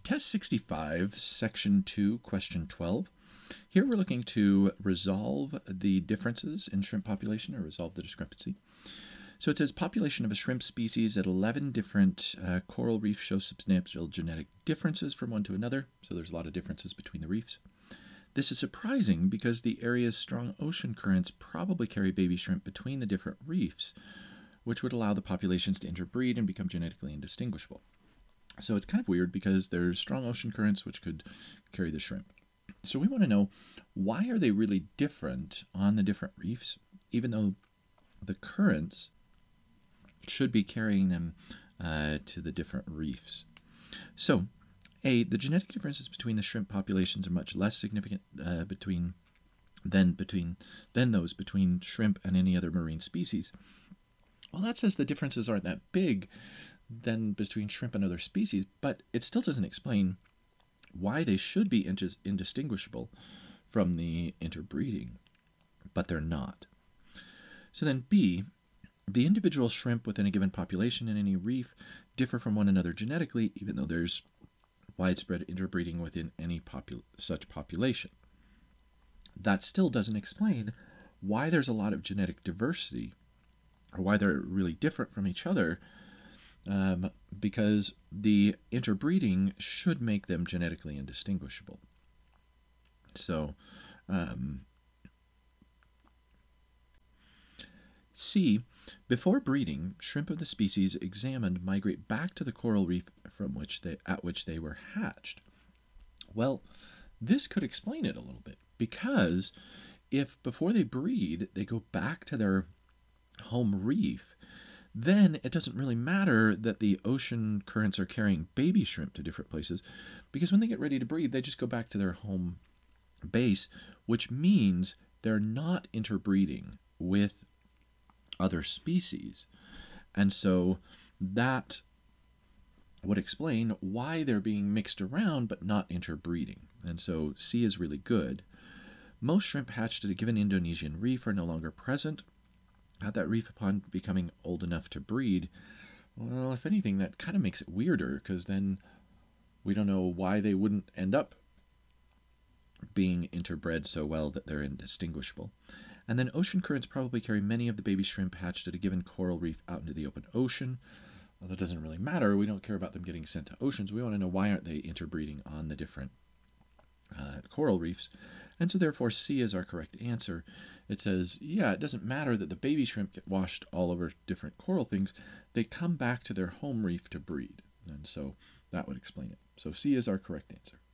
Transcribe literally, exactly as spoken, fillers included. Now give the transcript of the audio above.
Test sixty-five, Section two, Question twelve. Here we're looking to resolve the differences in shrimp population, or resolve the discrepancy. So it says population of a shrimp species at eleven different uh, coral reefs shows substantial genetic differences from one to another. So there's a lot of differences between the reefs. This is surprising because the area's strong ocean currents probably carry baby shrimp between the different reefs, which would allow the populations to interbreed and become genetically indistinguishable. So it's kind of weird because there's strong ocean currents which could carry the shrimp. So we want to know, why are they really different on the different reefs, even though the currents should be carrying them uh, to the different reefs? So, A, the genetic differences between the shrimp populations are much less significant uh, between than between than those between shrimp and any other marine species. Well, that says the differences aren't that big than between shrimp and other species, but it still doesn't explain why they should be indistinguishable from the interbreeding, but they're not. So then B, the individual shrimp within a given population in any reef differ from one another genetically, even though there's widespread interbreeding within any popul- such population. That still doesn't explain why there's a lot of genetic diversity, or why they're really different from each other, um, because the interbreeding should make them genetically indistinguishable. So, um, C, before breeding, shrimp of the species examined migrate back to the coral reef from which they, at which they were hatched. Well, this could explain it a little bit, because if before they breed they go back to their home reef, then it doesn't really matter that the ocean currents are carrying baby shrimp to different places, because when they get ready to breed, they just go back to their home base, which means they're not interbreeding with other species. And so that would explain why they're being mixed around but not interbreeding. And so C is really good. Most shrimp hatched at a given Indonesian reef are no longer present at that reef upon becoming old enough to breed. Well, if anything, that kind of makes it weirder, because then we don't know why they wouldn't end up being interbred so well that they're indistinguishable. And then ocean currents probably carry many of the baby shrimp hatched at a given coral reef out into the open ocean. Well, that doesn't really matter. We don't care about them getting sent to oceans. We want to know, why aren't they interbreeding on the different uh, coral reefs? And so therefore C is our correct answer. It says, yeah, it doesn't matter that the baby shrimp get washed all over different coral things. They come back to their home reef to breed. And so that would explain it. So C is our correct answer.